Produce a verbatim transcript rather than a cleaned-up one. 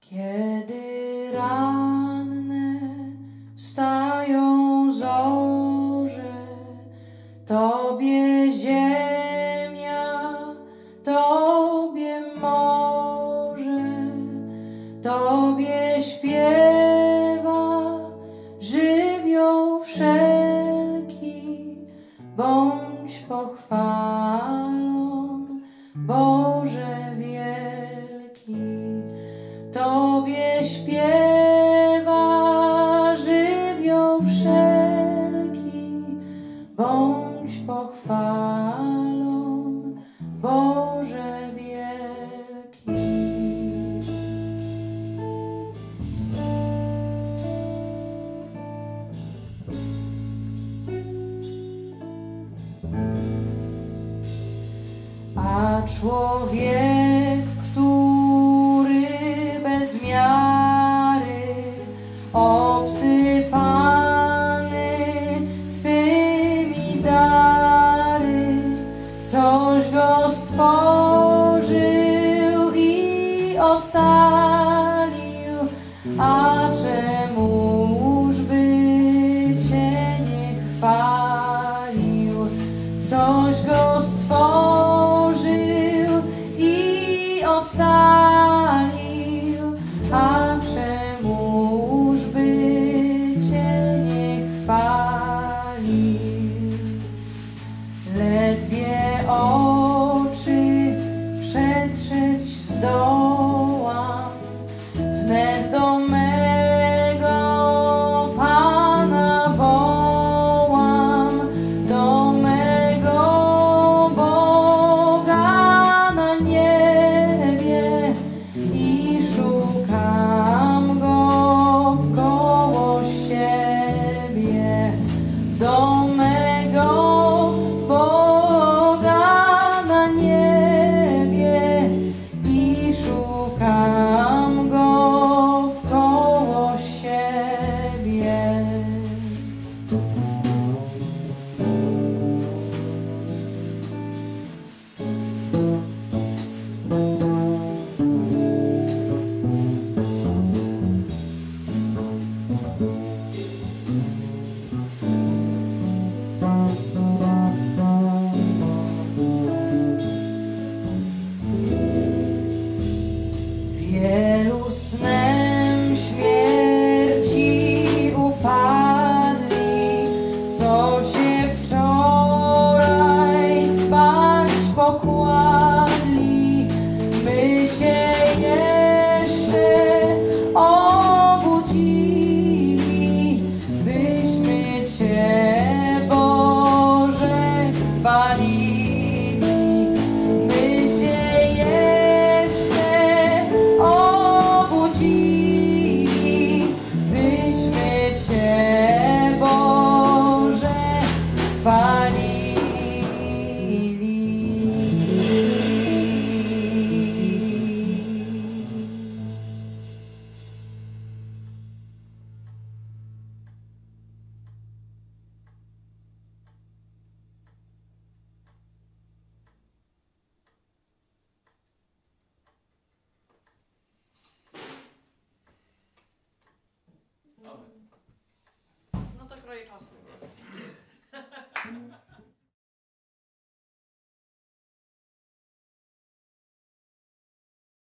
Kiedy ranne wstają zorze, Tobie ziemia, Tobie morze, Tobie śpiewa żywioł wszelki. Bądź pochwalą, Boże wielki. Tobie śpiewa żywioł wszelki. Bądź pochwalą, Boże wielki. A człowiek, który bez miary obsypany Twymi dary, coś go stworzył i ocalił, a czemuż by Cię nie chwalił? Coś go stworzył i ocalił, a czemuż by Cię nie chwalił? Ledwie oczy przetrzeć zdołam, wnet do mego Pana wołam, do mego Boga na niebie i szukam Go wkoło siebie. Do mego Boga na niebie i szukam Go wkoło siebie. Wielu snem śmierci upadli, co się wczoraj spać pokładli. My się jeszcze obudzili, byśmy Cię, Boże, chwalili. My się jeszcze obudzili, byśmy Cię, Boże, chwalili. No to kroję czosnek.